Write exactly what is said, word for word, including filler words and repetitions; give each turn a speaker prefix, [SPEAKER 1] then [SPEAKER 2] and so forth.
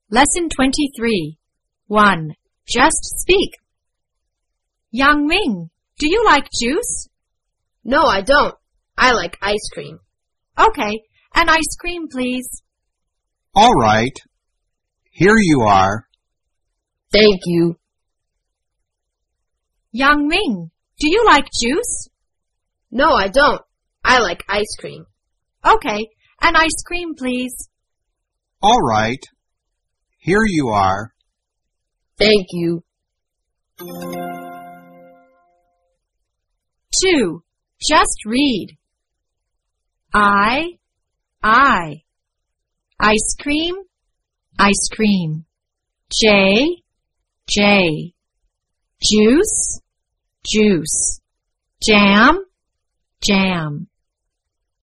[SPEAKER 1] Lesson twenty-three. one. Just speak. Yang Ming, do you like juice?
[SPEAKER 2] No, I don't. I like ice cream.
[SPEAKER 1] Okay, an ice cream, please.
[SPEAKER 3] All right. Here you are.
[SPEAKER 2] Thank you.
[SPEAKER 1] Yang Ming, do you like juice?
[SPEAKER 2] No, I don't. I like ice cream.
[SPEAKER 1] Okay, an ice cream, please.
[SPEAKER 3] All right. Here you are.
[SPEAKER 2] Thank you.
[SPEAKER 1] two. Just read. I, I. Ice cream, ice cream. J, J. Juice, juice. Jam, jam.